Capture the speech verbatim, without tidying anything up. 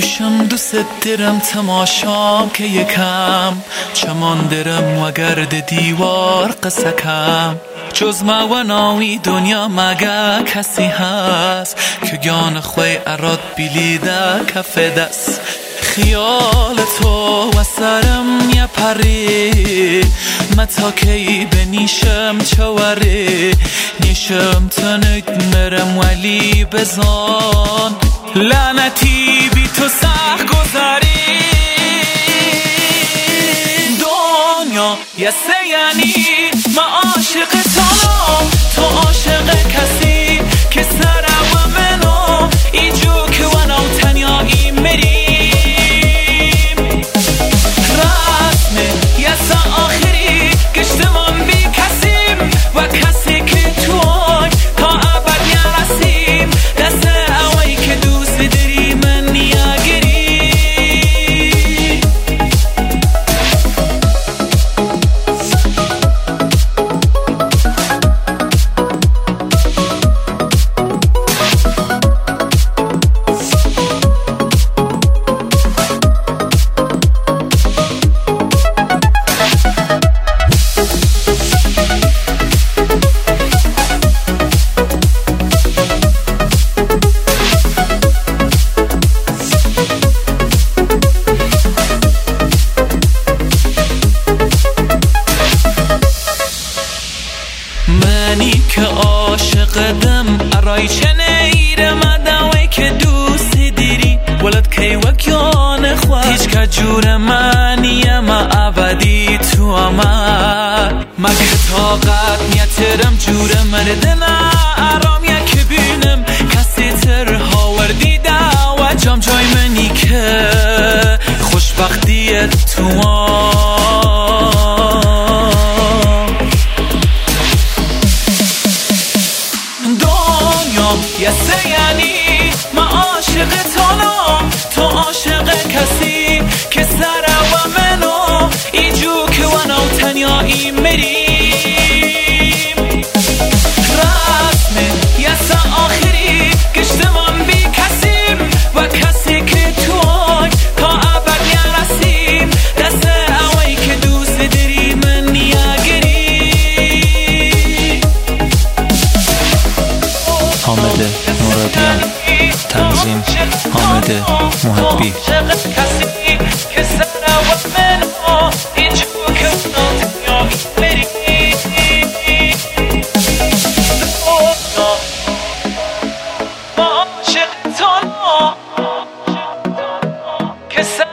گوشم دوست درم تماشام که یکم چمان درم و گرد دیوار قسکم جز ما و ناوی دنیا مگه کسی هست که گیان خوی اراد بیلیده کف دست خیال تو و سرم یه پری متا کی بنیشم چوری نیشم تنگ مرم ولی بزان لعنتی بی تو سخت گذاری دنیا یه سه یعنی ما عاشق تانم تو عاشق کسی که سر و منو ایجو که ونو تنیایی مریم رسمه یه سا آخری گشتمان بی کسیم و کسی که توی تا ابد نرسیم دست اوی که دوست داری من نیاگری منی که عاشقدم ارای چه نیره مدوی که دوستی دیری ولد کی وکیان خواه هیچ که جور منیه ما ابدی تو اما مگه طاقت نیترم جور مردنه ارام یک بینم کسی تر هاوردی دا و جام جای منی که خوشبختی تو یه سه یعنی ما عاشق تانم تو عاشق کسی که سر و منو ایجو که ونو تنیایی مریم رسمه یه سا آخری گشتمان بی کسیم و کسی که توی تا ابد نرسیم دست اوی که دوست داری من نیاگری حامد مرادیان تنظیم حامد محبی که